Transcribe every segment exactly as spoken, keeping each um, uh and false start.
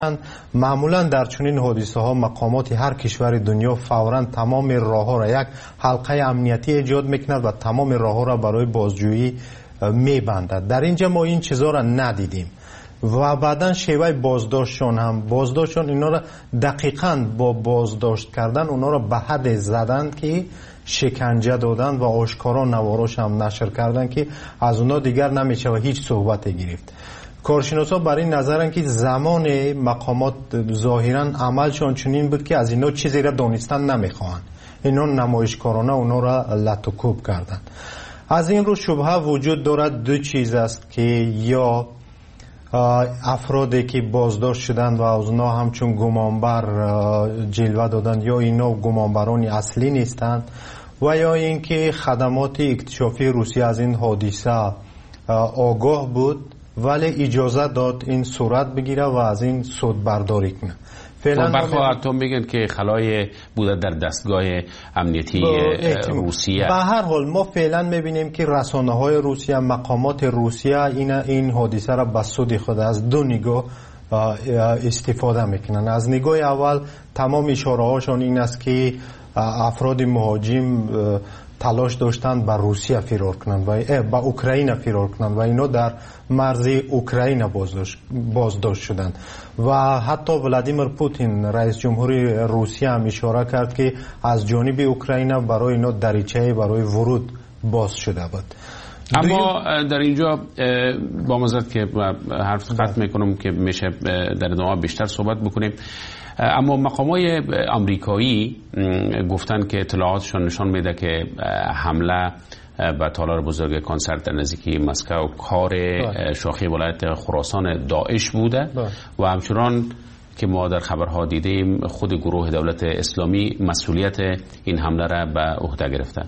معمولا در چنین حادثه ها مقامات هر کشور دنیا فوراً تمام راه ها را یک حلقه امنیتی ایجاد میکند و تمام راه ها را برای بازجویی میبندد. در اینجا ما این چیزا را ندیدیم و بعدا شیوه بازداشتشون هم بازداشتشون اینا را دقیقاً با بازداشت کردن اونا را به حد زدن که شکنجه دادن و آشکارا نواراش هم نشر کردن که از اونا دیگر نمیشه و هیچ صحبت گرفت. کارشناسا بر این نظرن که زمان مقامات ظاهرا عملشون چنین بود که از اینا چیزی را دانستن نمیخواهند، اینا نمایشکارانه اونا را لطوکوب کردن. از این رو شبهه وجود دارد دو چیز است که یا افرادی که بازداشت شدند و از اونا همچون گمانبر جلوه دادند یا اینا گمانبران اصلی نیستند و یا اینکه خدمات اکتشافی روسیه از این حادثه آگاه بود ولی اجازه داد این صورت بگیره و از این سود برداری کنه. فعلا برخواه اتم میگن که خلای بوده در دستگاه امنیتی روسیه. به هر حال ما فعلا میبینیم که رسانه های روسیه، مقامات روسیه این این حادثه را به سود خود از دو نگاه استفاده میکنن. از نگاه اول تمام اشاره هاشون این است که افراد مهاجم تلاش داشتند به روسیه فرار کنند و به اوکراین فرار کنند و اینا در مرز اوکراین بازداشت بازداشت شدند و حتی ولادیمیر پوتین رئیس جمهوری روسیه هم اشاره کرد که از جانب اوکراین برای اینا دریچه برای ورود باز شده بود. اما در اینجا با مزد که حرف ختم میکنم که میشه در ادامه بیشتر صحبت بکنیم، اما مقامات آمریکایی گفتن که اطلاعاتشون نشان میده که حمله به تالار بزرگ کنسرت در نزدیکی مسکو کار شاخه ولایت خراسان داعش بوده و همچنان که ما در خبرها دیدیم خود گروه دولت اسلامی مسئولیت این حمله را به عهده گرفته.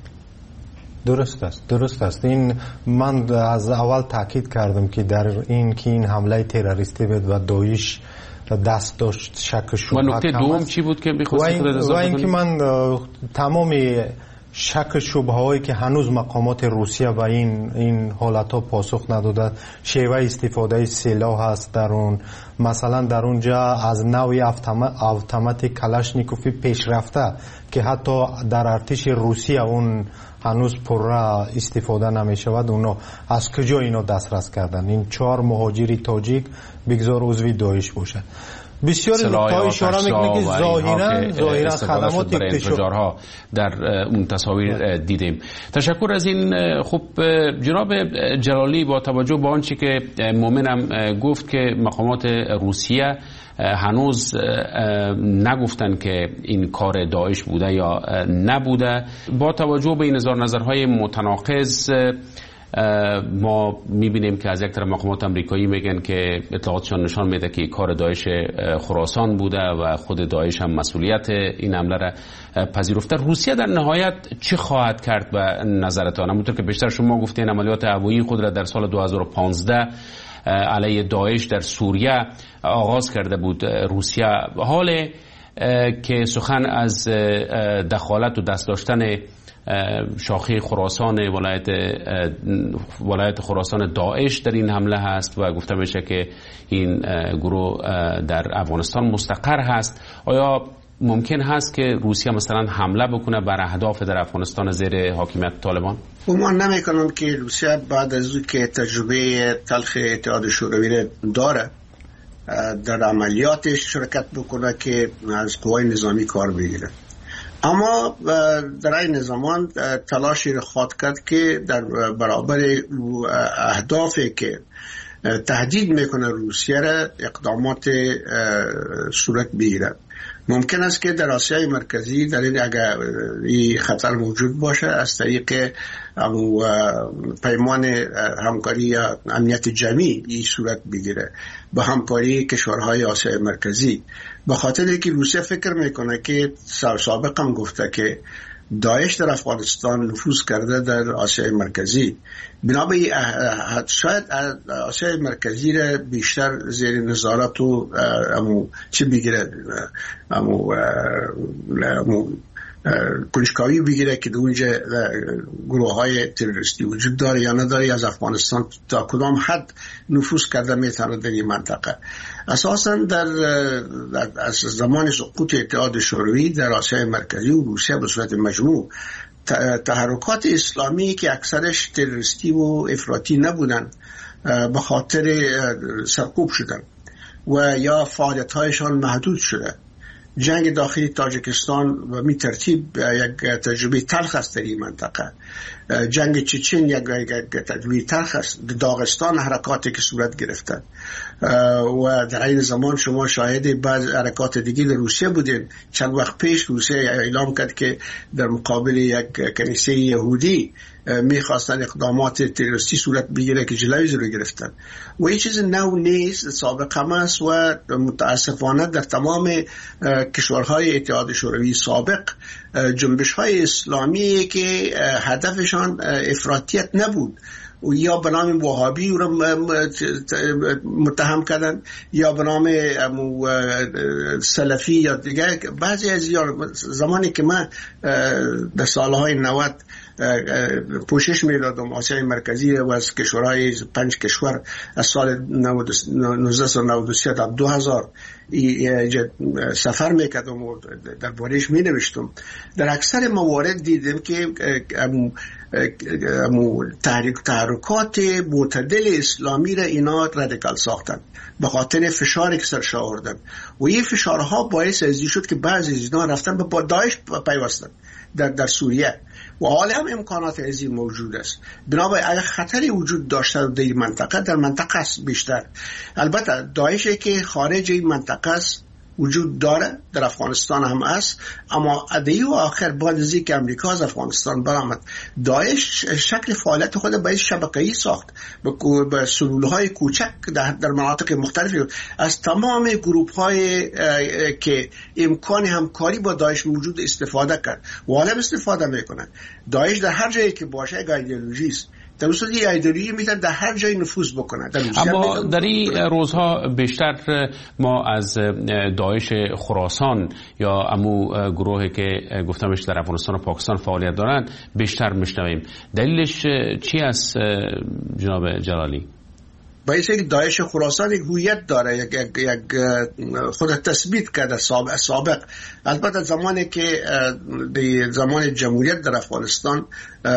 درست است درست است این من از اول تاکید کردم که در این که این حمله تروریستی بود و داعش دست داشت شک شبهه. و نکته دوم چی بود که می‌خواستی خودت اضافه کنی؟ و اینکه من تمام شک شبهه هایی که هنوز مقامات روسیه و این این حالت ها پاسخ نداده، شیوه استفاده سلاح هست در اون، مثلا در اونجا از نوع اتومات کلاشنیکوف پیشرفته که حتی در ارتش روسیه اون هنوز پره استفاده نمی شود، اونا از کجا اینا دسترس کردن؟ این چهار مهاجری تاجیک بگذار عضوی داعش باشه. بسیاری نکته اشاره میکنه که ظاهرا ظاهرا خدمات اکتشافی در اون تصاویر دیدیم. تشکر از این. خب جناب جلالی، با توجه به آنچه که مومنم گفت که مقامات روسیه هنوز نگفتن که این کار داعش بوده یا نبوده، با توجه به این اظهار نظرهای متناقض ما میبینیم که از یک طرف مقامات آمریکایی میگن که اطلاعاتشان نشان میده که کار داعش خراسان بوده و خود داعش هم مسئولیت این حمله را پذیرفته. روسیه در نهایت چه خواهد کرد به نظرتان؟ همونطور که بیشتر شما گفتین عملیات هوایی خود را در سال دو هزار و پانزده علیه داعش در سوریه آغاز کرده بود روسیه. حال که سخن از دخالت و دست داشتن شاخه خراسان ولایت ولایت خراسان داعش در این حمله هست و گفته میشه که این گروه در افغانستان مستقر هست، آیا ممکن هست که روسیه مثلا حمله بکنه بر اهداف در افغانستان زیر حاکمیت طالبان؟ گمان نمی‌کنم که روسیه بعد از اینکه تجربه تلخ اتحاد شوروی داره در عملیاتش شرکت بکنه که از قوای نظامی کار بگیره. اما در این زمان تلاشی را خواهد کرد که در برابر اهدافی که تهدید میکنه روسیه را اقدامات صورت بگیرد. ممکن است که در آسیای مرکزی در این اگر این خطر موجود باشه از طریق پیمان همکاری یا امنیت جمعی این صورت بگیره با همکاری کشورهای آسیای مرکزی، به خاطر که روسیه فکر میکنه که سابقا هم گفته که داعش در افغانستان نفوذ کرده در آسیای مرکزی، بنابراین شاید آسیای مرکزی را بیشتر زیر نظارت و امو چی بگیره امو, امو کنجکاوی بگیره که در اونجا گروه های تروریستی وجود داره یا نداره، از افغانستان تا کدام حد نفوذ کرده میتونه در این منطقه. اساسا در, در از زمان سقوط اتحاد شوروی در آسیای مرکزی و روسیه به صورت مجموع تحرکات اسلامی که اکثرش تروریستی و افراطی نبودن به خاطر سرکوب شدن و یا فعالیت‌هایشان محدود شده. جنگ داخلی تاجیکستان به می ترتیب یک تجربه تلخ است در این منطقه. جنگ چچن یک تجربه تلخ است. داغستان حرکاتی که صورت گرفتن و در این زمان شما شاهد بعض حرکات دیگه در روسیه بودین. چند وقت پیش روسیه اعلام کرد که در مقابل یک کنیسه یهودی میخواستن اقدامات تروریستی صورت بگیره که جلوی رو گرفتن و این چیز نو نیست، سابق هم است و متاسفانه در تمام کشورهای اتحاد شوروی سابق جنبش های اسلامی که هدفشان افراطیت نبود و یا به نام وهابی رو متهم کردن یا به نام سلفی یا دیگه. بعضی از زمانی که من در سالهای نود پوشش میدادم آسیای مرکزی و از کشورهای پنج کشور از سال نوزده نود و سه تا دو هزار سفر میکردم و در بارش می نوشتم. در اکثر موارد دیدم که تحریک تحرکات معتدل اسلامی را اینا رادیکال ساختن به خاطر فشاری که سرش آوردن و این فشارها باعث ازی شد که بعضی از اینا رفتن به داعش پیوستن در در سوریه و حالا هم امکانات ازی موجود است. بنابراین اگر خطری وجود داشته در این منطقه در منطقه است بیشتر. البته داعشی که خارج این منطقه است وجود داره، در افغانستان هم است، اما ادعی و آخر بعد از اینکه امریکا از افغانستان برآمد داعش شکل فعالیت خود به شبکه‌ای ساخت به سلولهای کوچک در, در مناطق مختلفی از تمام گروه‌های که امکان همکاری با داعش موجود استفاده کرد و حالا استفاده میکنه. داعش در هر جایی که باشه یک ایدئولوژی است، در اصل یه ایدئولوژی میتونه در هر جایی نفوذ بکنه. اما در این روزها بیشتر ما از داعش خراسان یا امو گروهی که گفتمش در افغانستان و پاکستان فعالیت دارن بیشتر میشنویم. دلیلش چی است جناب جلالی؟ باید که داعش خراسان یک هویت داره، یک, یک, یک خود تثبیت کرده سابق, سابق. البته زمانی که در زمان جمهوریت در افغانستان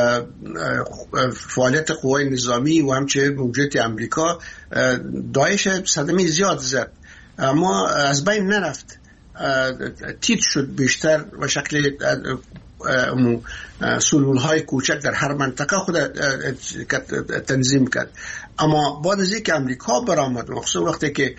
فعالیت قوای نظامی و همچنین موجودیت امریکا داعش صدمه زیاد زد اما از بین نرفت، تیت شد بیشتر و شکل سلولهای کوچک در هر منطقه خود تنظیم کرد. اما بعد از اینکه امریکا برآمد مخصوصا وقتی که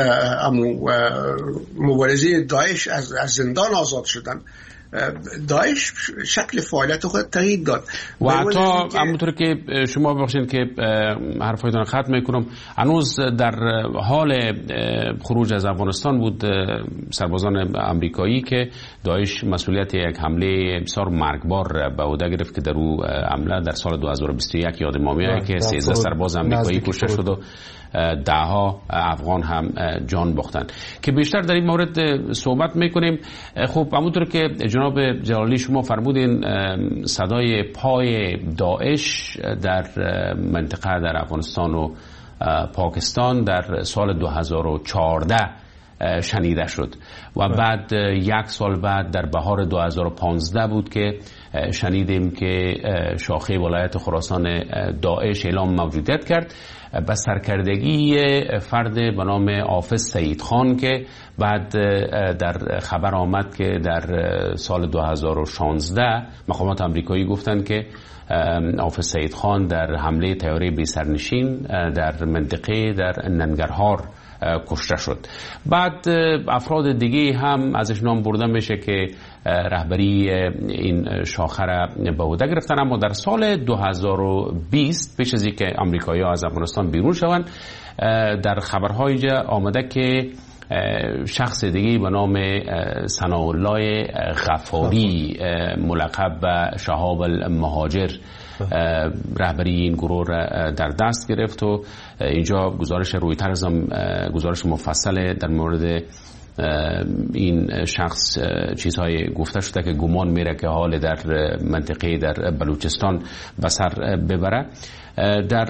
مبارزین داعش از زندان آزاد شدن داعش شکل فعالیت خود تغییر داد و حتی همونطور که شما بخشید که حرفایتان ختم میکنم هنوز در حال خروج از افغانستان بود سربازان امریکایی که داعش مسئولیت یک حمله بسیار مرگبار به عهده گرفت که در او حمله در سال دو هزار و بیست و یک یاد ما میاد که سیزده سرباز امریکایی کشته شد و دهها افغان هم جان باختن که بیشتر در این مورد صحبت میکنیم. خب همونطور که جناب جلالی شما فرمودین صدای پای داعش در منطقه در افغانستان و پاکستان در سال دو هزار و چهارده شنیده شد و بعد یک سال بعد در بهار دو هزار و پانزده بود که شنیدیم که شاخه ولایت خراسان داعش اعلام موجودیت کرد به سرکردگی فرد به نام حافظ سعید خان که بعد در خبر آمد که در سال دو هزار و شانزده مقامات امریکایی گفتند که حافظ سعید خان در حمله طیاره بی سرنشین در منطقه در ننگرهار کشته شد. بعد افراد دیگه هم ازش نام برده میشه که رهبری این شاخه را به عهده گرفتن. اما در سال دو هزار و بیست پیش از اینکه آمریکایی‌ها از افغانستان بیرون شوند در خبرهای جا آمده که شخص دیگه به نام ثناءالله غفاری ملقب به شهاب المهاجر رهبری این گروه را در دست گرفت و اینجا گزارش رویترز هم گزارش مفصل در مورد این شخص چیزهای گفته شده که گمان میره که حال در منطقه در بلوچستان به سر ببره. در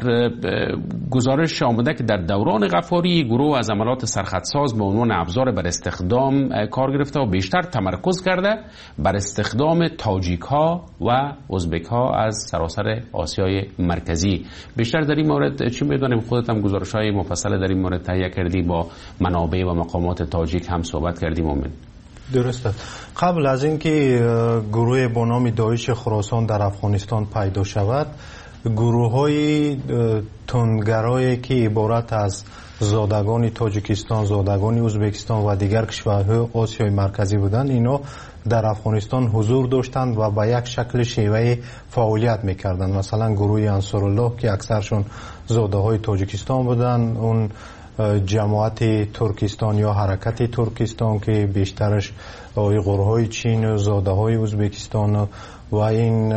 گزارش آمده که در دوران غفاری گروه از عملات سرخطساز به عنوان ابزار بر استخدام کار گرفته و بیشتر تمرکز کرده بر استخدام تاجیک ها و ازبک ها از سراسر آسیای مرکزی. بیشتر در این مورد چی میدونیم؟ خودت هم گزارش های مفصل در این مورد تهیه کردی، با منابع و مقامات تاجیک هم صحبت کردیم. مومن درسته. قبل از اینکه گروه با نام داعش خراسان در افغانستان پیدا شود، گروه های تندگرایی که عبارت از زادگان تاجیکستان، زادگان ازبکستان و دیگر کشورهای آسیای مرکزی بودند، اینا در افغانستان حضور داشتند و به یک شکل شیوه فعالیت میکردند. مثلا گروه انصارالله که اکثرشون زاده های تاجیکستان بودند، اون جماعت ترکستان یا حرکت ترکستان که بیشترش گروه های چین و زاده های ازبکستان و این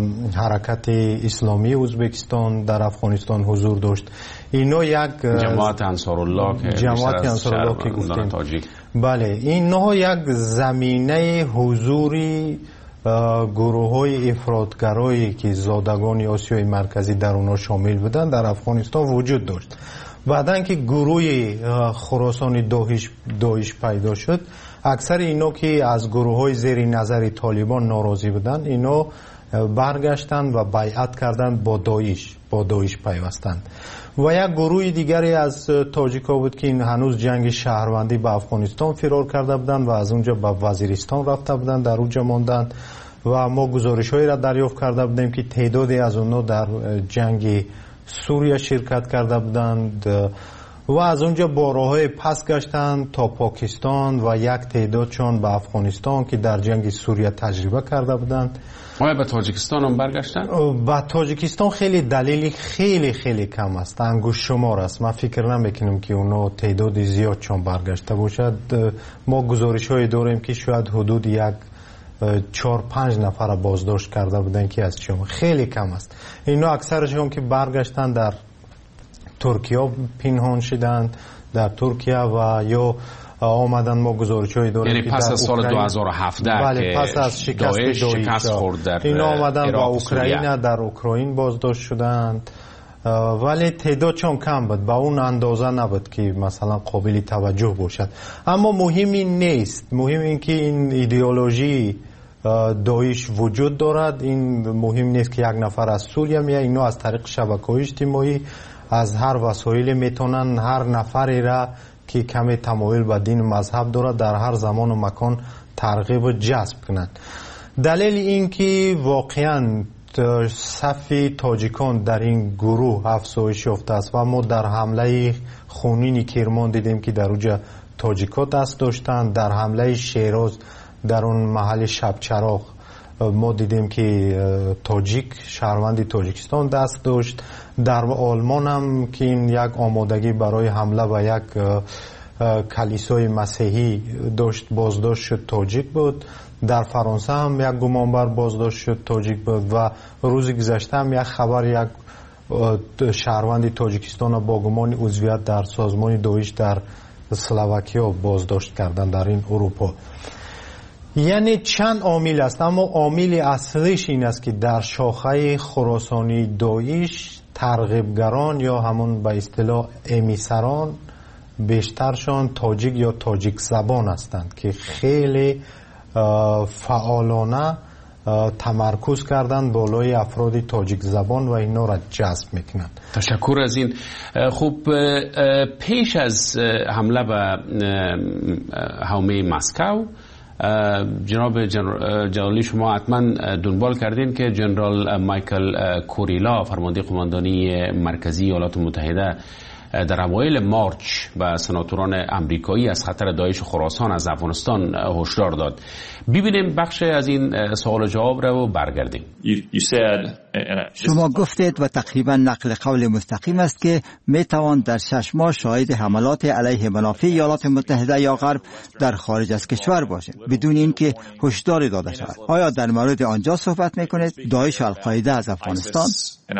حرکت اسلامی ازبکستان در افغانستان حضور داشت. اینا یک جماعت انصارالله که جماعت انصارالله که گفتیم، بله، اینا یک زمینه حضوری گروه های افراطگرایی که زادگان آسیای مرکزی در اونا شامل بودن در افغانستان وجود داشت. بعدن که گروه خراسان داعش داعش پیدا شد، اکثر اینا که از گروه های زیر نظر طالبان ناراضی بودن، اینا برگشتند و بیعت کردند با داعش با داعش پیوستند. و یک گروه دیگری از تاجیکا بود که این هنوز جنگ شهروندی به افغانستان فرار کرده بودند و از اونجا به وزیرستان رفته بودند، در اونجا ماندند و ما گزارش هایی را دریافت کرده بودیم که تعدادی از اونها در جنگ سوریه شرکت کرده بودند و از اونجا با راههای پس گشتند تا پاکستان و یک تعدادشان به افغانستان که در جنگ سوریه تجربه کرده بودند. آیا به تاجیکستان هم برگشتن؟ به تاجیکستان خیلی دلیلی خیلی خیلی کم است، انگشت شمار است. من فکر نمیکنم که اونا تعداد زیاد چون برگشته باشد. ما گزارش های داریم که شاید حدود یک چهار پنج نفر بازداشت کرده بودن که از شما خیلی کم است. اینا اکثرشون که برگشتن در ترکیه پنهان شدند، در ترکیه و یا آمدن. ما گزارش‌هایی داریم یعنی پس از سال دو هزار و هفده بله، که پس از شکست داعش شکست خورد در اینا آمدن با اوکراین، در اوکراین بازداشت شدند، ولی تعدادشون کم بود، با اون اندازه نبود که مثلا قابل توجه باشد. اما مهم این نیست، مهم این که این ایدئولوژی داعش وجود دارد. این مهم نیست که یک نفر از سوریه میاد، اینا از طریق شبکه‌های اجتماعی از هر وسایل میتونن هر نفری را که کمی تمایل به دین و مذهب دارد در هر زمان و مکان ترغیب و جذب کنند. دلیل این که واقعا صف تاجیکان در این گروه افزایش یافته است و ما در حمله خونین کرمان دیدیم که در اونجا تاجیکا دست داشتند، در حمله شیراز در اون محل شبچراغ ما دیدیم که تاجیک شهروند تاجیکستان دست داشت. در آلمان هم که این یک آمادگی برای حمله و یک کلیسای مسیحی داشت، بازداشت شد تاجیک بود. در فرانسه هم یک گمانبر بازداشت شد تاجیک بود و روز گذشته هم یک خبر یک شهروند تاجیکستان با گمان عضویت در سازمان داعش در اسلواکیا بازداشت کردن در این اروپا. یعنی چند عامل است، اما عامل اصلیش این است که در شاخه خراسانی داعش ترغیبگران یا همون به اصطلاح امیسران بیشترشان تاجیک یا تاجیک زبان هستند که خیلی فعالانه تمرکز کردن بالای افراد تاجیک زبان و اینا را جذب میکنند. تشکر از این. خوب، پیش از حمله به حومه مسکو، جناب جلالی شما حتما دنبال کردین که جنرال مایکل کوریلا فرمانده قماندانی مرکزی ایالات متحده در اوایل مارچ به سناتوران امریکایی از خطر داعش خراسان از افغانستان هشدار داد. ببینیم بخش از این سوال و جواب رو برگردیم. You, you said شما گفتید و تقریبا نقل قول مستقیم است که می توان در شش ماه شاهد حملات علیه منافع ایالات متحده یا غرب در خارج از کشور باشیم بدون اینکه هشداری داده شود. آیا در مورد آنجا صحبت میکنید؟ داعش و القاعده از افغانستان،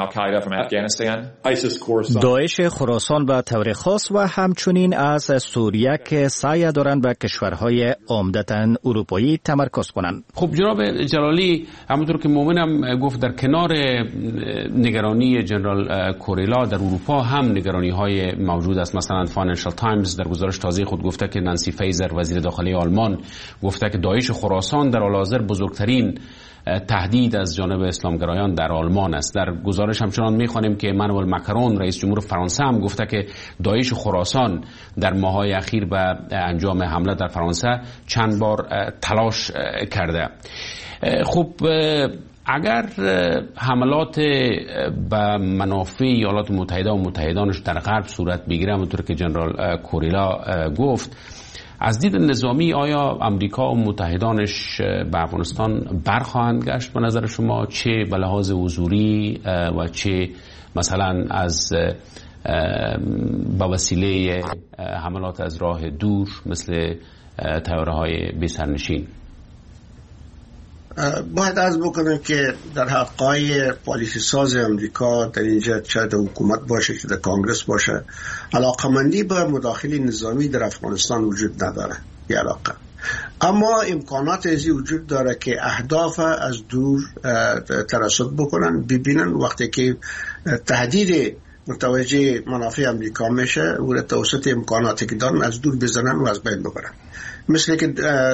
داعش خراسان به طور خاص و همچنین از سوریه که سعی دارند به کشورهای عمدتاً اروپایی تمرکز کنند. خب جناب جلالی، همونطور که مومنم گفت، در کنار نگرانی جنرال کوریلا در اروپا هم نگرانی های موجود است. مثلا فاینانشال تایمز در گزارش تازه خود گفته که نانسی فیزر وزیر داخلی آلمان گفته که داعش خراسان در حال حاضر بزرگترین تهدید از جانب اسلامگرایان در آلمان است. در گزارش همچنان می‌خوانیم که امانوئل مکرون رئیس جمهور فرانسه هم گفته که داعش خراسان در ماه‌های اخیر به انجام حمله در فرانسه چند بار تلاش کرده. خب اگر حملات به منافع ایالات متحده و متحدانش در غرب صورت بگیره، همونطور که جنرال کوریلا گفت، از دید نظامی آیا امریکا و متحدانش به افغانستان برخواهند گشت به نظر شما، چه به لحاظ حضوری و چه مثلا از به وسیله حملات از راه دور مثل طیاره‌های بی سرنشین؟ باید عرض بکنم که در حقای پالیسی ساز امریکا در اینجا، چه در حکومت باشه چه در کانگرس باشه، علاقمندی به مداخله نظامی در افغانستان وجود نداره. یه علاقه، اما امکانات ازی وجود داره که اهداف از دور ترصد بکنن، ببینن وقتی که تهدید متوجه منافع امریکا میشه و توسط امکاناتی که دارن از دور بزنن و از بین ببرن، مثل که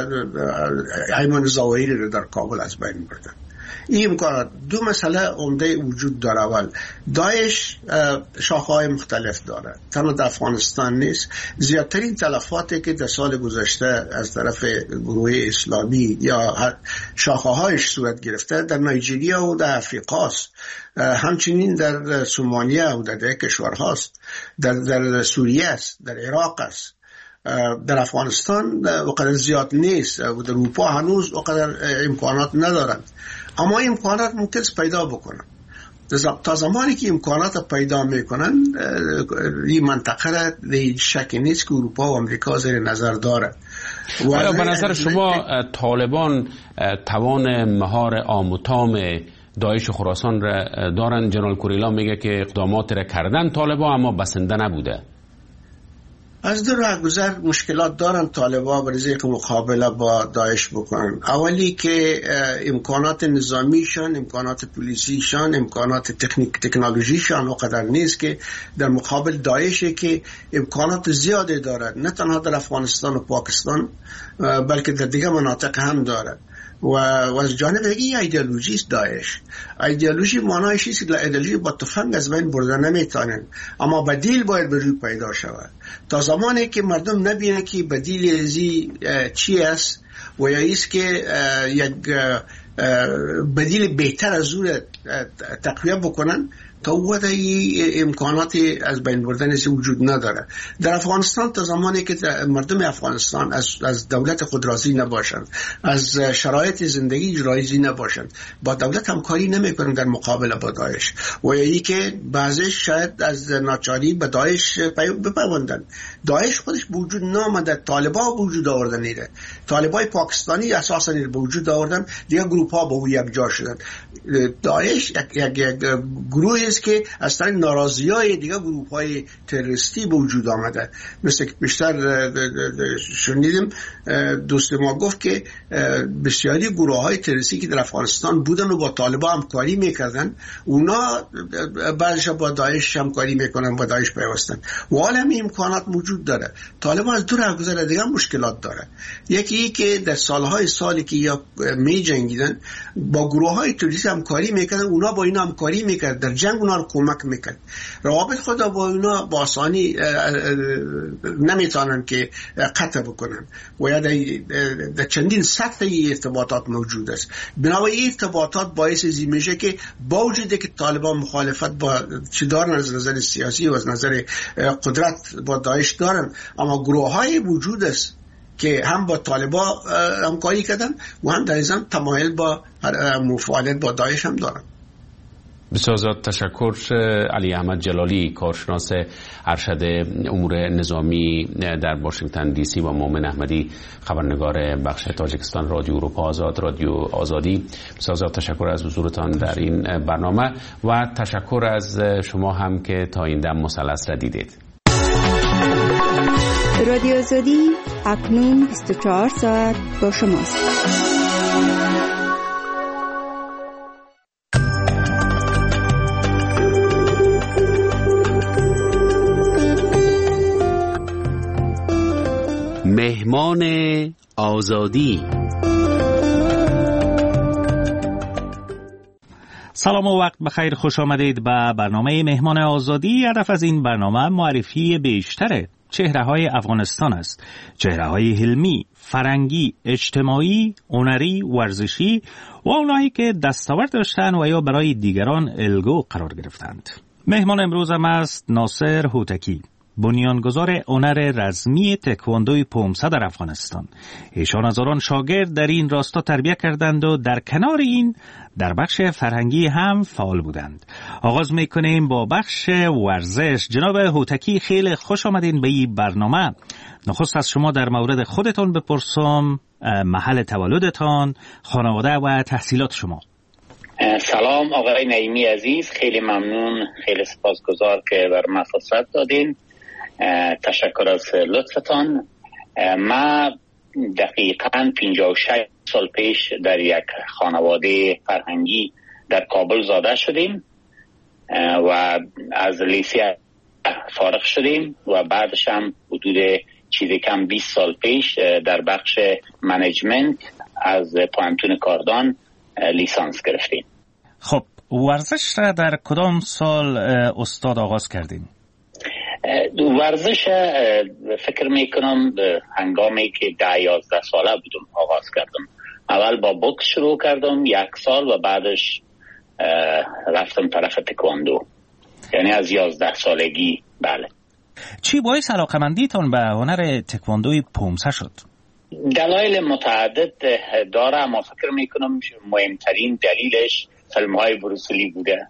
ایمان ظواهری رو در کابل از بین بردن. این امکانات. دو مسئله عمده وجود داره. اول، داعش شاخه‌های مختلف داره، تنها در افغانستان نیست. زیادترین تلفاتی که در سال گذشته از طرف گروه اسلامی یا شاخه‌هایش صورت گرفته در نایجریا و در افریقا است، همچنین در سومالیا و در دیگر کشورهاست، در در سوریه است، در عراق است. در افغانستان وقدر زیاد نیست و در اروپا هنوز وقدر امکانات ندارند، اما امکانات ممکن است پیدا بکنن. تا زمانی که امکانات پیدا میکنن، این منطقه را شک نیست که اروپا و امریکا زیر نظر داره. آیا به نظر شما طالبان توان مهار آم و تام داعش خراسان را دارن؟ جنرال کوریلا میگه که اقدامات را کردن طالبان اما بسنده نبوده. از دو راه گذر مشکلات دارن طالبا برای که مقابله با داعش بکنن. اولی که امکانات نظامیشان، امکانات پولیسیشان، امکانات تکنیک تکنولوژیشان وقدر نیست که در مقابل داعشی که امکانات زیاده دارد، نه تنها در افغانستان و پاکستان بلکه در دیگه مناطق هم دارد. و از جانب دیگه ایدئولوژی است داعش. ایدئولوژی معنایش است که ایدئولوژی با تفنگ از بین بردن نمیتونن، اما بدیل باید به روی پیدا شود. تا زمانی که مردم نبینه که بدیل ازی چی است و یا ایست که یک بدیل بهتر از اون تقویه بکنن، تا وقت امکانات از بین بردن وجود نداره. در افغانستان تا زمانی که مردم افغانستان از از دولت خود راضی نباشند، از شرایط زندگی راضی نباشند، با دولت همکاری نمیکنند در مقابله با داعش، و یعنی که بعضیش شاید از ناچاری به داعش بپیوندند. داعش خودش به وجود نامده، طالبان به وجود آوردن نیره. طالبای پاکستانی اساسا به وجود آوردن، دیگه گروه ها به یک جا شدن. داعش یک یک, یک گروه که از طریق ناراضی‌های دیگه گروه‌های تروریستی به وجود آمده. مثل که بیشتر شنیدیم دوست ما گفت که بسیاری گروه‌های تروریستی که در افغانستان بودن و با طالبان همکاری میکردن، اونا بعدش با داعش همکاری میکنن، با داعش پیوستن. و حالا هم امکانات موجود داره. طالبان از دو راه گذر دیگه مشکلات داره. یکی ای که در سالهای سالی که یا می جنگیدن با گروه‌های تروریستی همکاری میکردن، اونا با اینا همکاری میکردن، در جنگ اونا رو کمک میکرد. روابط خود با اونا با آسانی نمیتونن که قطع بکنن و یا در چندین سطح ارتباطات موجود است. بنابراین ارتباطات باعث ازی میشه که با وجود که طالبان مخالفت با چی دارن از نظر سیاسی و از نظر قدرت با داعش دارن، اما گروه های وجود است که هم با طالبان همکاری کردن و هم در ازام تمایل با مفاعلت با داعش هم دارن. بسیار زیاد تشکر. علی احمد جلالی، کارشناس ارشد امور نظامی در واشنگتن دی سی، و مومن احمدی، خبرنگار بخش تاجیکستان رادیو اروپا آزاد، رادیو آزادی. بسیار زیاد تشکر از حضورتان در این برنامه و تشکر از شما هم که تا این دم مثلث را دیدید. رادیو آزادی اکنون بیست و چهار ساعت با شماست. مهمان آزادی. سلام و وقت بخیر، خوش آمدید به برنامه مهمان آزادی. هدف از این برنامه معرفی بیشتر چهره‌های افغانستان است. چهره‌های علمی، فرهنگی، اجتماعی، هنری، ورزشی و اونایی که دستاورد داشتند و یا برای دیگران الگو قرار گرفتند. مهمان امروزم است ناصر هوتکی، بنیانگذار هنر رزمی تکواندوی پومسه در افغانستان. ایشان هزاران شاگرد در این راستا تربیت کردند و در کنار این در بخش فرهنگی هم فعال بودند. آغاز میکنیم با بخش ورزش. جناب هوتکی، خیلی خوش آمدین به این برنامه. نخست از شما در مورد خودتان بپرسم، محل تولدتان، خانواده و تحصیلات شما. سلام آقای نعیمی عزیز، خیلی ممنون، خیلی سپاسگزار که بر من فرصت دادین. تشکر از لطفتان. ما دقیقاً پنجاه و شش سال پیش در یک خانواده فرهنگی در کابل زاده شدیم و از لیسه فارغ شدیم و بعدش هم حدود چیزی کم بیست سال پیش در بخش منیجمنت از پوهنتون کاردان لیسانس گرفتیم. خب ورزش را در کدام سال استاد آغاز کردین؟ ورزش فکر میکنم هنگامی که ده یازده ساله بودم آغاز کردم. اول با بوکس شروع کردم یک سال و بعدش رفتم طرف تکواندو، یعنی از یازده سالگی. بله. چی باعث علاقمندیتون به هنر تکواندوی پومسه شد؟ دلایل متعدد داره، اما فکر میکنم مهمترین دلیلش فیلم های بروسلی بوده.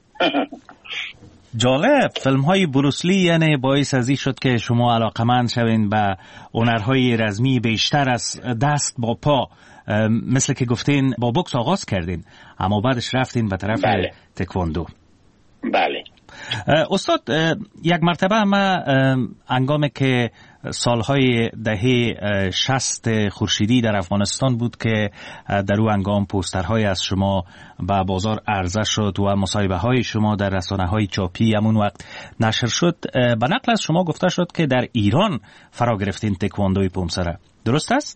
جالب، فیلم های بروسلی یعنی باعث ازی شد که شما علاقمند شوین به هنرهای رزمی بیشتر از دست با پا. مثل که گفتین با بوکس آغاز کردین اما بعدش رفتین به طرف بله. تکواندو. بله. استاد، یک مرتبه ما هنگامی که سالهای دهه شصت خورشیدی در افغانستان بود که در او هنگام پوسترهای از شما به بازار عرضه شد و مصاحبه های شما در رسانه های چاپی همون وقت نشر شد، به نقل از شما گفته شد که در ایران فرا گرفتین تکواندوی پومسه را، درست است؟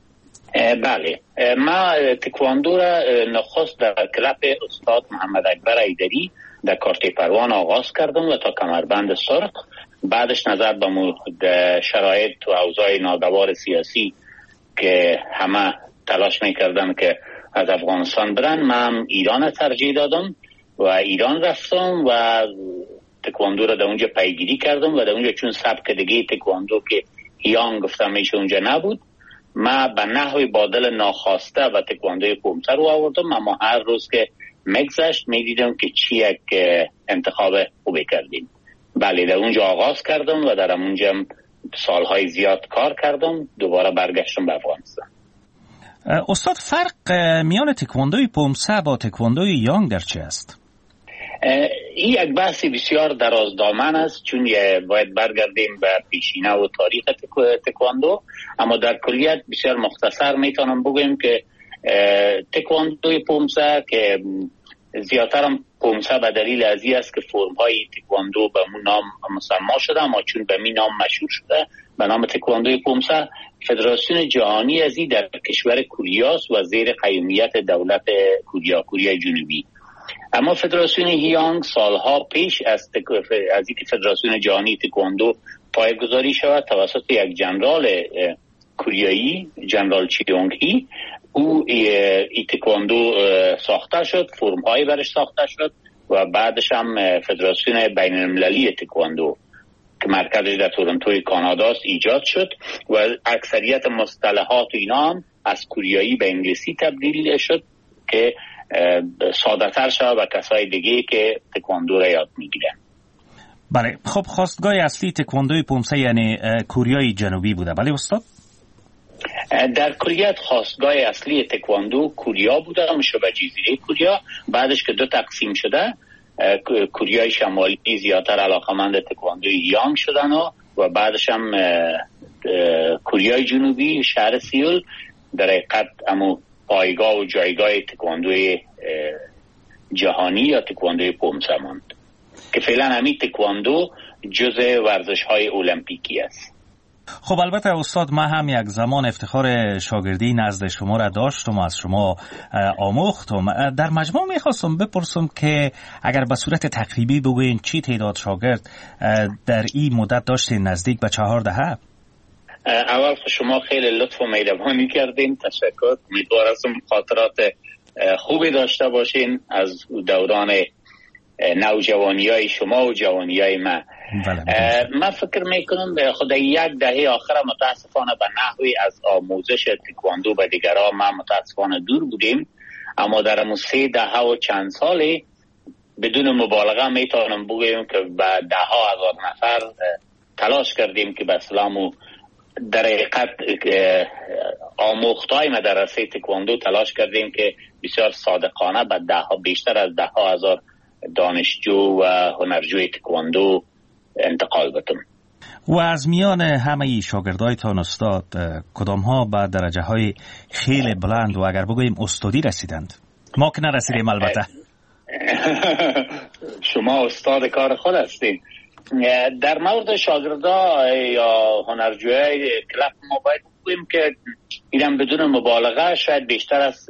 بله، ما تکواندو را نخست در کلاب استاد محمد اکبر ایدری در کارت پروان آغاز کردم و تا کمربند سرخ. بعدش نظر به شرایط و اوضاع ناگوار سیاسی که همه تلاش میکردن که از افغانستان برن، من ایران ترجیح دادم و ایران رفتم و تکواندو را در اونجا پیگیری کردم و در اونجا چون سبک دیگه تکواندو که هیانگ گفتم میشه اونجا نبود، ما به نحوی بادل ناخواسته و تکواندوی پومسه رو آوردم، اما هر روز که مگذشت میدیدم که چی یک انتخاب خوبی کردیم. بله، در اونجا آغاز کردم و در اونجا سالهای زیاد کار کردم. دوباره برگشتم به افغانستان. استاد، فرق میان تکواندوی پومسه با تکواندوی یانگ در چه است؟ این یک بحثی بسیار درازدامن است، چون باید برگردیم به پیشینه و تاریخ تکواندو، اما در کلیت بسیار مختصر میتونم بگویم که تکواندوی پومسه که زیادتر هم پومسه به دلیل ازی است که فرم های تکواندو به مون نام مسما شده، اما چون به می نام مشهور شده به نام تکواندوی پومسه، فدراسیون جهانی ازی در کشور کوریاست و زیر قیومیت دولت کوریا کوریا جنوبی. اما فدراسیون هیانگ سالها پیش از از اینکه فدراسیون جهانی تکواندو پایه‌گذاری شود توسط یک جنرال کوریایی، جنرال چیونگ هی، او ای تکواندو ساخته شد، فرم هایی برش ساخته شد و بعدش هم فدراسیون بین المللی تکواندو که مرکزش در تورنتوی کاناداست ایجاد شد و اکثریت مصطلحات اینا هم از کوریایی به انگلیسی تبدیل شد که ساده تر شود و کسای دیگه که تکواندو را یاد میگیرن. بله، خب خواستگاه اصلی تکواندوی پومسه یعنی کوریای جنوبی بوده، بله استاد؟ در کلیت خواستگاه اصلی تکواندو کوریا بوده، شبه جزیره کوریا. بعدش که دو تقسیم شده، کوریای شمالی زیادتر علاقمند تکواندوی یانگ شدن و, و بعدش هم کوریای جنوبی شهر سیول در حقیقت امو پایگاه و جایگاه تکواندوی جهانی یا تکواندوی پومسه ماند که فعلا همین تکواندو جزء ورزش های المپیکی است. خب البته استاد، ما هم یک زمان افتخار شاگردی نزد شما را داشتم و از شما آموختم. در مجموع میخواستم بپرسم که اگر به صورت تقریبی بگوین چی تعداد شاگرد در این مدت داشتین؟ نزدیک به چهار دهه. اول شما خیلی لطف و مهربانی کردین، تشکر. امیدوارم خاطرات خوبی داشته باشین از دوران نوجوانی های شما و جوانی های من. من فکر میکنم به خود یک دهه آخر متاسفانه به نحوی از آموزش تکواندو به دیگران ما متاسفانه دور بودیم، اما در امو سه دهه و چند سالی بدون مبالغه میتونم بگویم که به ده ها هزار نفر تلاش کردیم که به اسلامو در حقیقت آموختای مدرسه تکواندو تلاش کردیم که بسیار صادقانه به ده ها بیشتر از ده ها هزار دانشجو و هنرجوی تکواندو انتقال بدم. و از میان همه شاگردایتان استاد، کدام ها به درجه های خیلی بلند و اگر بگوییم استادی رسیدند؟ ما که نرسیدیم البته. شما استاد کار خود هستین. در مورد شاگردا یا هنرجوی کلاب ما باید بگوییم که اینم بدون مبالغه شاید بیشتر از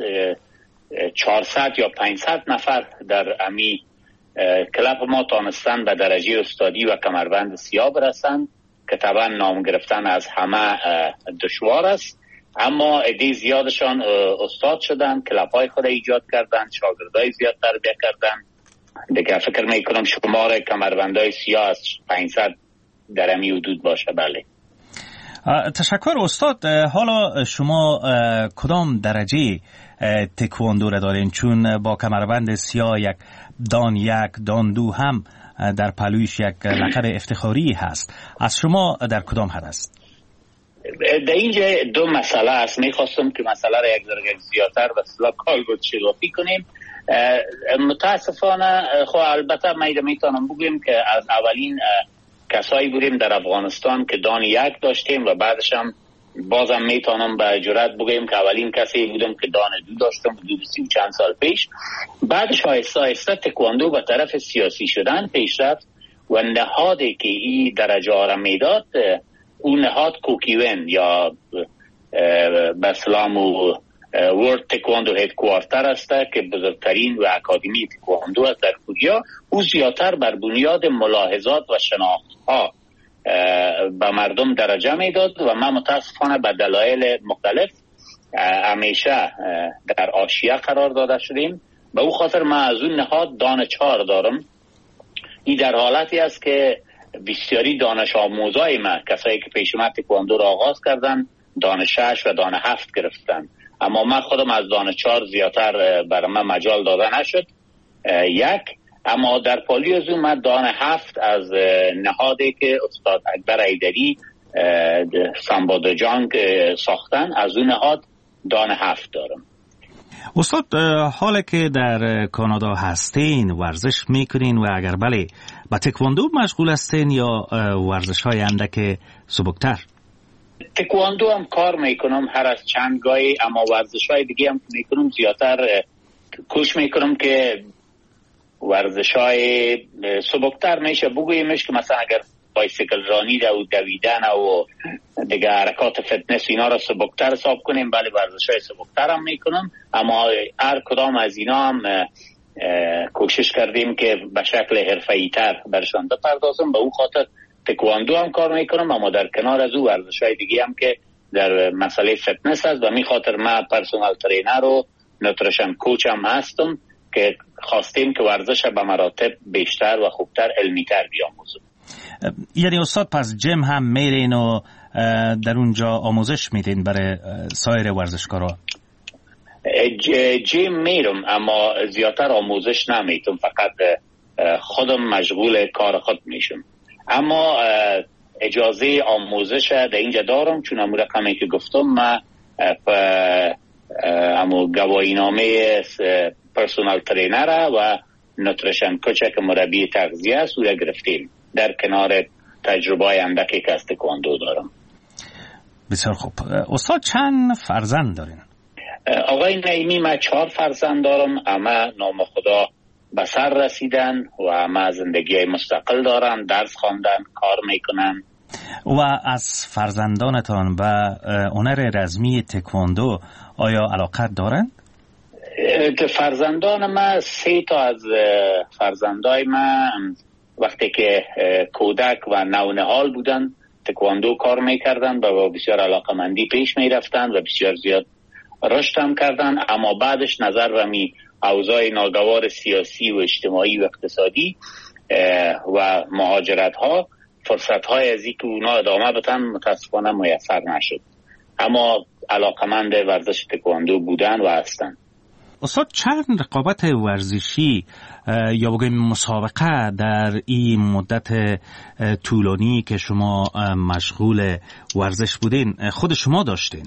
چهارصد یا پانصد نفر در امی کلاب ما تانستن به درجه استادی و کمربند سیاه برسند که طبعا نام گرفتن از همه دشوار است، اما عده زیادشان استاد شدن، کلاب های خود ایجاد کردن، شاگردای زیاد تربیت کردن. دیگه فکر میکنم شمار کمربندای سیاه از پانصد در امی حدود باشه. بله. تشکر استاد. حالا شما کدام درجه تکواندو را دارین؟ چون با کمربند سیاه یک دان یک دان دو هم در پلویش یک لقب افتخاری هست. از شما در کدام حد است؟ در اینجا دو مسئله است. میخواستم که مسئله را یک ذره زیادتر به اصطلاح کالبد شکافی کنیم. متاسفانه خب البته ما میتونم بگیم که از اولین کسایی بودیم در افغانستان که دان یک داشتیم و بعدش هم بازم میتونم به جرات بگیم که اولین کسی بودم که دان دو داشتم حدود سی و چند سال پیش. بعدش آهسته آهسته تکواندو به طرف سیاسی شدن پیش رفت و نهادی که این درجه ها را میداد اون نهاد کوکیون یا بسلام و ورد تکواندو هدکوارتر است که بزرگترین و اکادمی تکواندو است در کوریا. او زیادتر بر بنیاد ملاحظات و شناخت ها به مردم درجه میداد و ما متاسفانه به دلایل مختلف همیشه در حاشیه قرار داده شدیم. به او خاطر ما از اون نهاد دان چهار دارم. این در حالتی است که بسیاری دانش آموزای ما، کسایی که پیش ما تکواندو را آغاز کردن، دان شش و دان هفت گرفتن، اما من خودم از دان چهار زیادتر برای من مجال داده نشد یک. اما در پالی از اون من دان هفت از نهادی که استاد اکبر ایدری سامبادجانگ ساختن، از اون نهاد دان هفت دارم. استاد، حالا که در کانادا هستین ورزش میکنین و اگر بله با تکواندو مشغول هستین یا ورزش های اندک سبکتر؟ تکواندو هم کار میکنم هر از چند گاهی، اما ورزش های دیگه هم میکنم زیادتر کوشش میکنم که ورزش های سبکتر میشه بگویمش که مثلا اگر بایسیکل رانی و دویدن و دیگه حرکات فتنس اینا را سبکتر حساب کنیم، بله ورزش های سبکتر هم میکنم، اما هر کدام از اینا هم کوشش کردیم که به شکل حرفه‌ای تر برشان بپردازم. به اون خاطر تکواندو هم کار میکنم، اما در کنار از او ورزش های دیگه هم که در مسئله فتنس هست و می خاطر من پرسونال ترینر و نوتریشن کوچ هم هستم که خواستیم که ورزش به مراتب بیشتر و خوبتر علمیتر بیاموزم. یعنی استاد پس جیم هم میرین و در اونجا آموزش میدین برای سایر ورزشکارا؟ جیم میرم اما زیادتر آموزش نمیتونم، فقط خودم مشغول کار خود میشم. اما اجازه آموزش در اینجا دارم، چون امو رقمی که گفتم ما امو گواهی نامه پرسونال ترینر و نوتریشن کوچ که مربی تغذیه است او را گرفتیم در کنار تجربه اندکی که از تکواندو دارم. بسیار خوب. استاد چند فرزند دارین؟ آقای نعیمی ما چهار فرزند دارم، اما نام خدا به سر رسیدن و اما زندگی مستقل دارن، درس خواندن، کار میکنن. و از فرزندانتان به هنر رزمی تکواندو آیا علاقت دارند؟ فرزندان ما سه تا از فرزندای ما وقتی که کودک و نونهال بودن تکواندو کار میکردن و بسیار علاقمندی پیش میرفتن و بسیار زیاد رشد هم کردن، اما بعدش نظر رمی اوضاع ناگوار سیاسی و اجتماعی و اقتصادی و مهاجرت ها فرصت های از اینکه اونا ادامه بدن متاسفانه میسر نشد، اما علاقمند ورزش تکواندو بودن و هستن. استاد چند رقابت ورزشی یا بگویم مسابقه در این مدت طولانی که شما مشغول ورزش بودین خود شما داشتین؟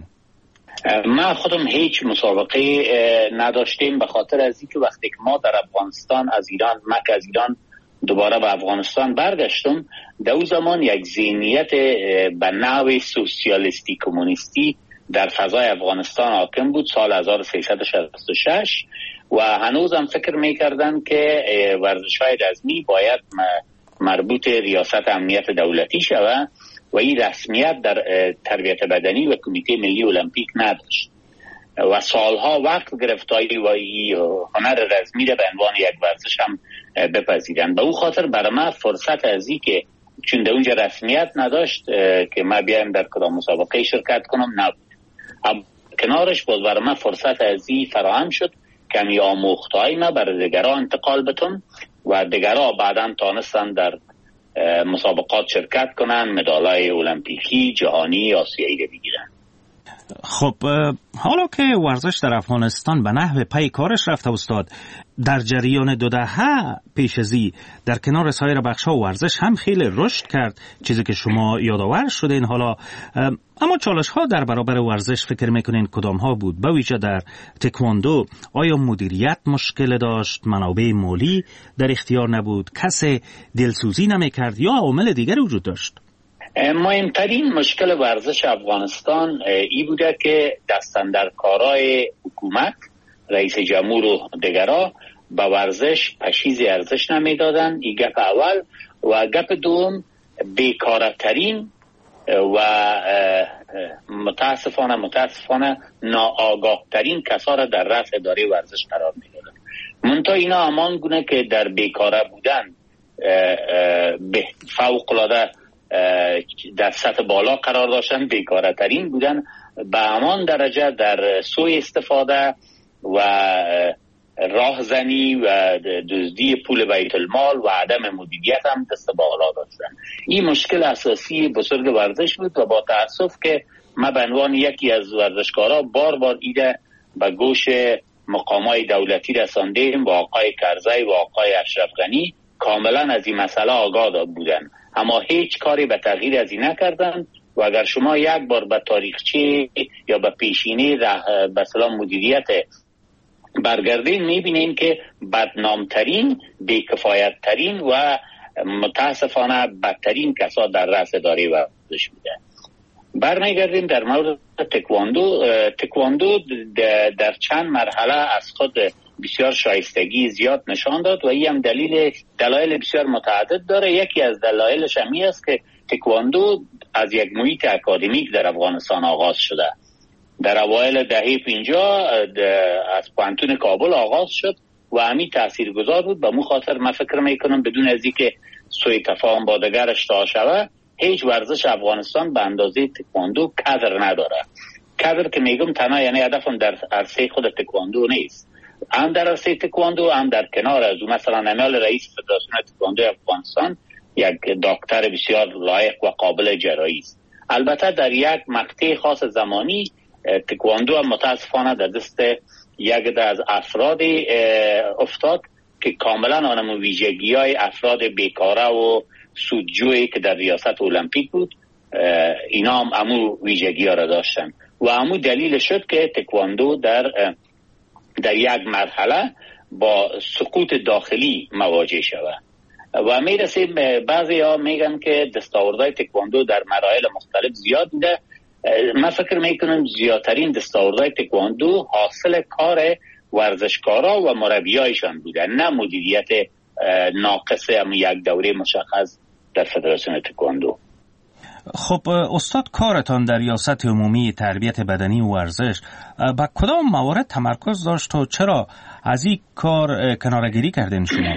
ما خودم هیچ مسابقه نداشتیم، به خاطر از اینکه وقتی که ما در افغانستان از ایران ما که از ایران دوباره به افغانستان برگشتم، در اون زمان یک ذهنیت به نوع سوسیالیستی کمونیستی در فضای افغانستان حاکم بود سال هزار و سیصد و شصت و شش و هنوزم فکر میکردن که ورزش‌های رزمی باید مربوط ریاست امنیت دولتی شود و این رسمیت در تربیت بدنی و کمیته ملی المپیک نداشت و سالها وقت گرفتایی و این هنر رزمی را به عنوان یک ورزش هم بپذیرن. به اون خاطر برای من فرصت از این که چون در اونجا رسمیت نداشت که ما بیایم در کدام مسابقه شرکت کنم نبود. اما کنارش باز برای من فرصت از این فراهم شد که می آموختهای ما برای دیگران انتقال بتون و دیگران بعدا تانستن در مسابقات شرکت کنن، مدالای المپیکی، جهانی، آسیایی رو بگیرن. خب حالا که ورزش در افغانستان به نحو پی کارش رفته استاد، در جریان دو دهه پیش ازی در کنار سایر بخش‌ها ورزش هم خیلی رشد کرد، چیزی که شما یادآور شدین. حالا اما چالش‌ها در برابر ورزش فکر میکنین کدام ها بود؟ به ویژه در تکواندو آیا مدیریت مشکل داشت، منابع مالی در اختیار نبود، کسی دلسوزی نمیکرد یا عامل دیگر وجود داشت؟ مهمترین مشکل ورزش افغانستان ای بوده که دستاندرکارای حکومت، رئیس جمهور و دیگران به ورزش پشیز ارزش نمیدادن. این گپ اول. و گپ دوم بیکارترین و متاسفانه متاسفانه ناآگاه ترین کسا را در رأس اداره ورزش قرار میدادن. منتها اینا همان گونه که در بیکاره بودن به فوق العاده در سطح بالا قرار داشتن، بیکاره ترین بودن به همان درجه در سوء استفاده و راهزنی و دزدی پول بیت المال و عدم مدیریت هم دست بالا داشتن. این مشکل اساسی بزرگ ورزش بود و با تأسف که ما به عنوان یکی از ورزشکارا بار بار ایده به گوش مقامات دولتی رساندیم و آقای کرزی و آقای اشرف غنی کاملا از این مسئله آگاه بودن، اما هیچ کاری به تغییر از این نکردن. و اگر شما یک بار به تاریخچه یا به پیشینه به سلام مدیریت برگردین میبینین که بدنامترین، بیکفایتترین و متاسفانه بدترین کسا در رأس اداره ورزش بوده. برمیگردیم در مورد تکواندو. تکواندو در چند مرحله از خود بسیار شایستگی زیاد نشان داد و این هم دلیل دلایل بسیار متعدد داره. یکی از دلایلش همی است که تکواندو از یک محیط اکادمیک در افغانستان آغاز شده. در اوایل دهه پنجاه از پوهنتون کابل آغاز شد و همین تاثیرگذار بود. به مو خاطر من فکر میکنم بدون از اینکه سوء تفاهم با دیگر اشتها شود هیچ ورزش افغانستان به اندازه تکواندو کادر نداره. کادر که میگم تنها یعنی هدفم در عرصه خود تکواندو نیست، هم در عرصه تکواندو هم در کنار از اون. مثلا نمال رئیس فدراسیون تکواندو افغانستان یک دکتر بسیار لایق و قابل جرایی است. البته در یک مقطع خاص زمانی تکواندو هم متاسفانه در دست یک از افراد افتاد که کاملا آنم ویژگی های افراد بیکاره و سودجویی که در ریاست المپیک بود اینا هم امو ویژگی ها را داشتن و امو دلیل شد که تکواندو در در یک مرحله با سقوط داخلی مواجه شود و میرسیم بعضی ها میگن که دستاوردهای تکواندو در مراحل مختلف زیاد بوده. من فکر میکنم زیادترین دستاوردهای تکواندو حاصل کار ورزشکارا و مربیایشان بوده، نه مدیریت ناقص هم یک دوره مشخص در فدراسیون تکواندو. خب استاد، کارتان در ریاست عمومی تربیت بدنی و ورزش با کدام موارد تمرکز داشت و چرا از این کار کناره‌گیری کردین شما؟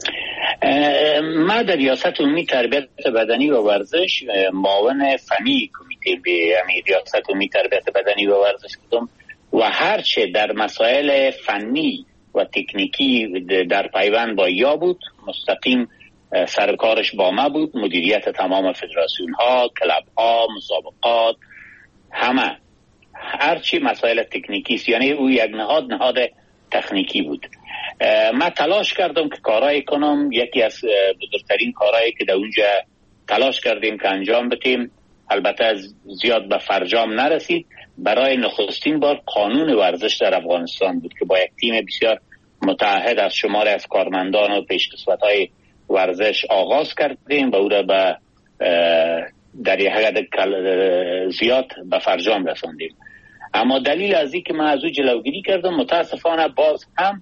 ما در ریاست عمومی تربیت بدنی و ورزش معاون فنی کمیته به ریاست عمومی تربیت بدنی و ورزش بودم و هرچه در مسائل فنی و تکنیکی در پیوند با یا بود مستقیم سرکارش با ما بود. مدیریت تمام فدراسیون ها، کلاب ها، مسابقات، همه هرچی مسائل تکنیکی است، یعنی او یک نهاد نهاد تکنیکی بود. من تلاش کردم که کارایی کنم. یکی از بزرگترین کارهایی که در اونجا تلاش کردیم که انجام بدیم، البته زیاد به فرجام نرسید، برای نخستین بار قانون ورزش در افغانستان بود که با یک تیم بسیار متعهد از شمار از کارمندان و پیشکسوت‌های ورزش آغاز کردیم و او را به در یک حد زیاد به فرجام رساندیم. اما دلیل از این که من از او جلوگیری کردم، متاسفانه باز هم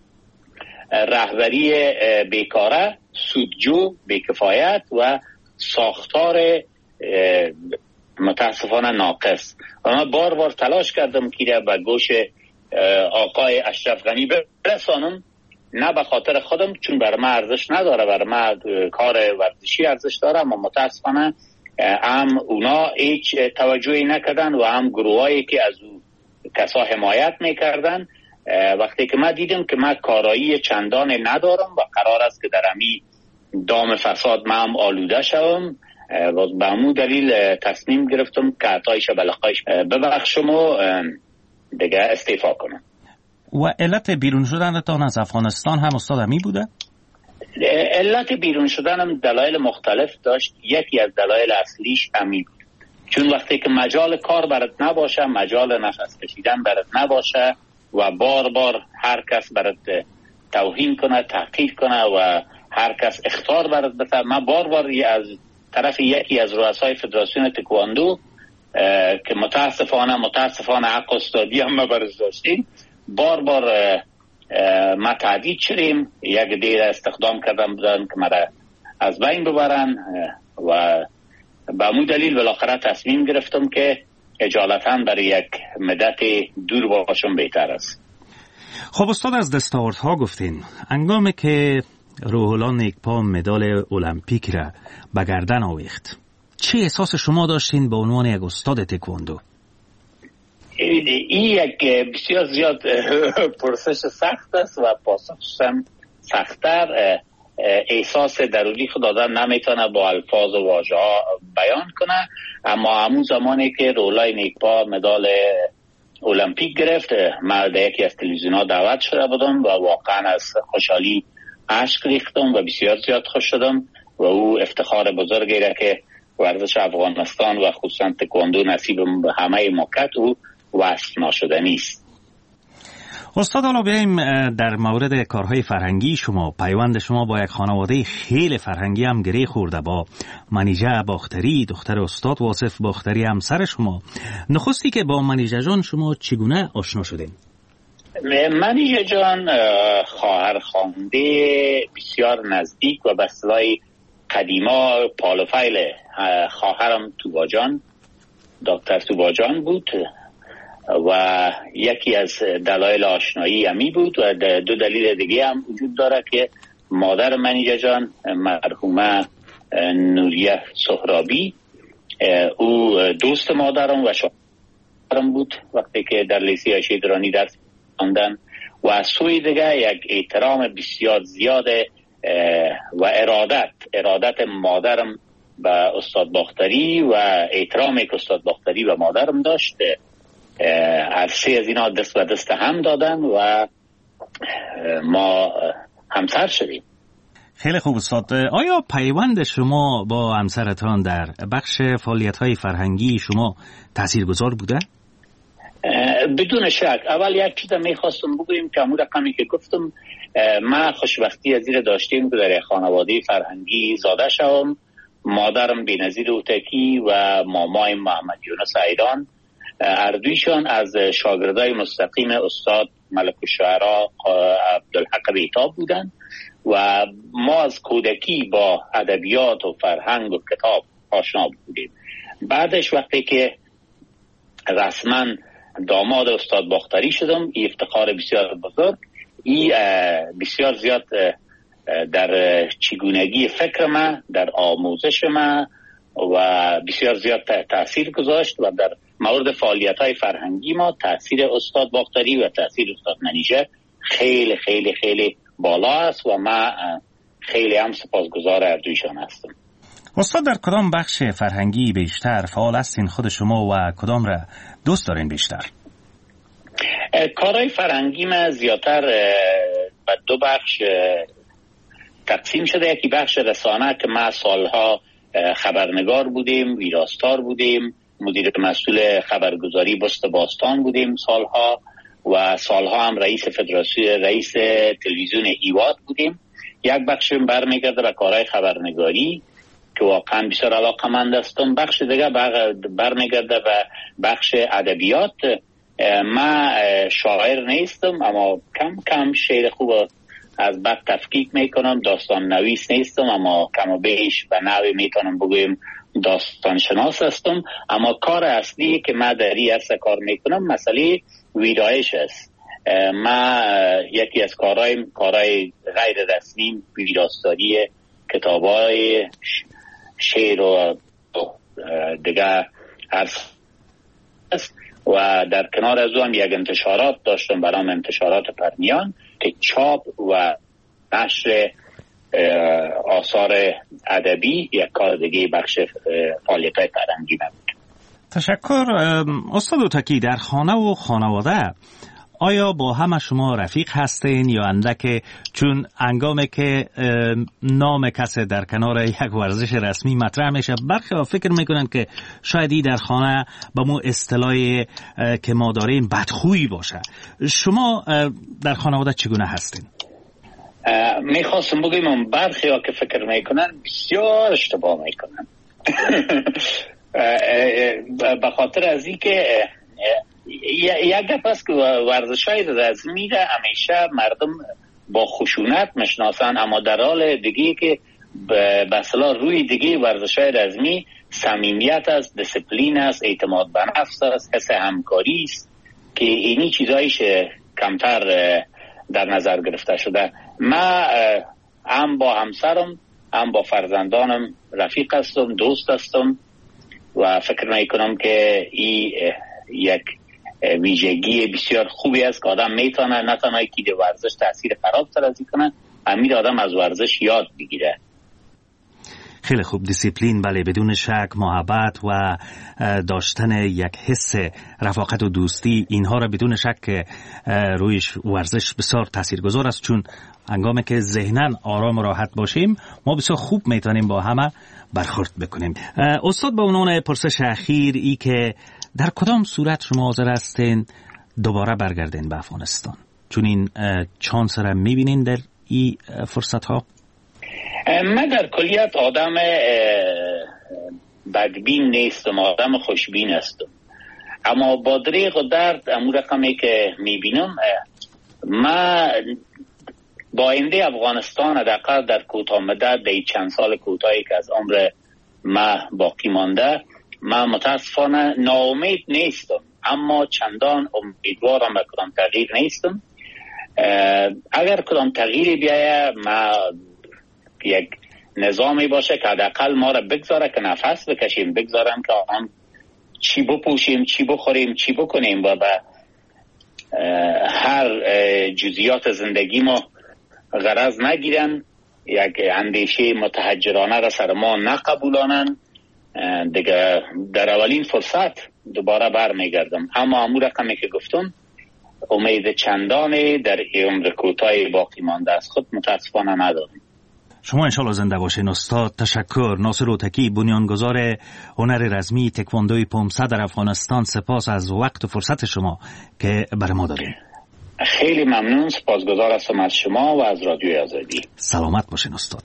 رهبری بیکاره، سودجو، بیکفایت و ساختار متاسفانه ناقص. و من بار بار تلاش کردم که به گوش آقای اشرف غنی برسانم، نه به خاطر خودم چون بر من ارزش نداره، بر من کار ورزشی ارزش داره، اما متاسفانه هم اونا هیچ توجهی نکردن و هم گروهایی که از او کسا حمایت میکردن. وقتی که من دیدم که من کارایی چندان ندارم و قرار است که در امی دام فساد من هم آلوده شوم و به همون دلیل تصمیم گرفتم که عطایش بلقایش ببخشم و دیگه استعفا کنم. و علت بیرون شدنتان از افغانستان هم استاد امی بوده؟ علت بیرون شدنم دلایل مختلف داشت. یکی از دلایل اصلیش امی بود، چون وقتی که مجال کار برات نباشه، مجال نفس کشیدن برات نباشه و بار بار هر کس برات توهین کنه، تحقیر کنه و هر کس اخطار برات بده. من بار بار از طرف یکی از رؤسای فدراسیون تکواندو که متاسفانه متاسفانه حق استادی هم ما برش داشتیم، بار بار ما تهدید شدیم، یک دیر استخدام کردن بودن که مرا از بین ببرن و به همون دلیل بالاخره تصمیم گرفتم که اجالتا برای یک مدت دور باشم بهتر است. خب استاد، از دستاوردها گفتین. انگامی که روح الله نیکپا مدال المپیک را به گردن آویخت، چه احساس شما داشتین به عنوان یک استاد تکواندو؟ این یک بسیار زیاد پرسش سخت است و پاسخش هم سخت‌تر. احساس درونی خود آدم نمیتونه با الفاظ و واژه ها بیان کنه. اما همون زمانی که رولای نیکپا مدال المپیک گرفت، من در یکی از تلویزیون ها دعوت شده بودم و واقعا از خوشحالی اشک ریختم و بسیار زیاد خوش شدم و او افتخار بزرگی را که ورزش افغانستان و خصوصا تکواندو نصیب همه مملکت او وصف ناشدنی است. استاد، حالا بیاییم در مورد کارهای فرهنگی شما. پیوند شما با یک خانواده خیلی فرهنگی هم گره خورده، با منیژه باختری، دختر استاد واصف باختری، همسر شما. نخستی که با منیژه جان شما چگونه آشنا شدین؟ منیژه جان خواهر خوانده بسیار نزدیک و به اصطلاح قدیما پالوفیل خواهرم توباجان، دکتر توباجان بود و یکی از دلایل آشنایی امی بود و دو دلیل دیگه هم وجود داره که مادر منیژه جان مرحومه نوریه سهرابی، او دوست مادرم و شوهرم بود وقتی که در لیسه عایشه درانی درس خواندن و از سوی دیگه یک احترام بسیار زیاد و ارادت ارادت مادرم به استاد باختری و احترامی که استاد باختری و مادرم داشت هر سه از اینا دست به دست هم دادن و ما همسر شدیم. خیلی خوب استاد. آیا پیوند شما با همسرتان در بخش فعالیت‌های فرهنگی شما تاثیرگذار بوده؟ بدون شک. اول یک چیز میخواستم بگویم که همون رقمی که گفتم، ما خوشبختی از این داشتیم که در خانواده فرهنگی زاده شوم. مادرم بی‌نظیر اوتکی و مامای محمد یونس ایدان، اردویشان از شاگردای مستقیم استاد ملک الشعرا عبدالحق بیتاب بودند و ما از کودکی با ادبیات و فرهنگ و کتاب آشنا بودیم. بعدش وقتی که رسما داماد استاد باختری شدم، این افتخار بسیار بزرگ، این بسیار زیاد در چگونگی فکر ما، در آموزش ما و بسیار زیاد تأثیر گذاشت و در مورد فعالیت‌های فرهنگی ما تأثیر استاد باختری و تأثیر استاد منیژه خیلی خیلی خیلی بالا است و ما خیلی هم سپاسگزار اردویشان هستم. استاد در کدام بخش فرهنگی بیشتر فعال هستین خود شما و کدام را دوست دارین بیشتر؟ کارهای فرهنگی ما زیادتر به دو بخش تقسیم شده. یکی بخش رسانه که ما سالها خبرنگار بودیم، ویراستار بودیم، مدیر مسئول خبرگزاری بست باستان بودیم سالها و سالها هم رئیس فدراسیون رئیس تلویزیون ایواد بودیم. یک بخش برمیگرده به کارهای خبرنگاری که واقعا بسیار علاقه‌مند هستم. بخش دیگه برمیگرده به بخش ادبیات. ما شاعر نیستم اما کم کم شعر خوب از بعد تفکیک میکنم. داستان نویس نیستم اما کم و بیش به نوی میتونم بگویم داستان شناس هستم. اما کار اصلی که ما در این عرصه کار میکنم مسئله ویرایش است. ما یکی از کارهای کارهای غیر رسمی ویراستاری کتابای شعر و دیگه عرصه است و در کنار از اون یک انتشارات داشتم برام انتشارات پرمیان که چاپ و نشر آثار ادبی یک کار دیگه بخش فعالیت‌های فرهنگی نبود. تشکر. استاد اوتکی، در خانه و خانواده آیا با همه شما رفیق هستین یا اندک؟ چون انگامی که نام کسی در کنار یک ورزش رسمی مطرح میشه برخی ها فکر میکنن که شاید ای در خانه با مو اصطلاحی که ما داریم بدخویی باشه. شما در خانواده چگونه هستین؟ میخواستم بگیم برخی ها که فکر میکنن بسیار اشتباه میکنن به خاطر از این که یک گپ است که ورزش‌های رسمی را همیشه مردم با خشونت میشناسن، اما در حال دیگه که به اصطلاح روی دیگه ورزش‌های رسمی صمیمیت است، دیسپلین است، اعتماد به نفس است، حس همکاری است که اینی چیزایش کمتر در نظر گرفته شده. ما هم با همسرم هم با فرزندانم رفیق هستم، دوست هستم و فکر میکنم که این یک ویژگی بسیار خوبی است که آدم میتونه نه تنها که ورزش تاثیر خراب سازی کنه، همین آدم از ورزش یاد بگیره. خیلی خوب. دیسیپلین، بله، بدون شک محبت و داشتن یک حس رفاقت و دوستی، اینها را بدون شک رویش ورزش بسیار تاثیرگذار است، چون هنگامی که ذهناً آرام و راحت باشیم ما بسیار خوب میتونیم با همه برخورد بکنیم. استاد، به عنوان پرسش اخیر ای که در کدام صورت شما حاضر هستین دوباره برگردین به افغانستان؟ چون این چانس را میبینین در این فرصت ها؟ من در کلیت آدم بدبین نیستم، آدم خوشبین هستم، اما با دریغ و درد امون رقمی که میبینم من با آینده افغانستان حداقل در کوتاه مدت در چند سال کوتاهی که از عمر ما باقی مانده من متاسفانه ناامید نیستم، اما چندان امیدوارم به کدام تغییر نیستم. اگر کدام تغییری بیایه ما یک نظامی باشه که حداقل ما را بگذاره که نفس بکشیم، بگذارم که آن چی بپوشیم، چی بخوریم، چی بکنیم و به هر جزئیات زندگی ما غرض نگیرن، یک اندیشه متحجرانه را سر ما نقبولانن. دیگه در اولین فرصت دوباره برمیگردم. اما امور رقمی که گفتم امید چندانی در عمر کوتاه باقی مانده از خود متاسفانه ندارم. شما انشالله زنده باشین استاد. تشکر. ناصر اوتکی، بنیانگذار هنر رزمی تکواندوی پومسه در افغانستان، سپاس از وقت و فرصت شما که برای ما دادین. خیلی ممنون، سپاسگزار هستم از شما و از رادیوی آزادی. سلامت باشین استاد.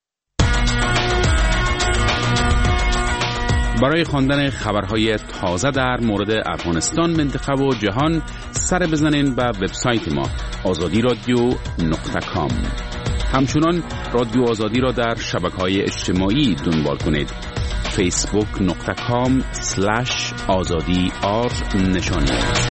برای خواندن خبرهای تازه در مورد افغانستان، منطقه و جهان سر بزنین به وبسایت ما آزادی رادیو نقطه کام. همچنان رادیو آزادی را در شبکه‌های اجتماعی دنبال کنید. فیسبوک نقطه کام سلش آزادی آر نشانی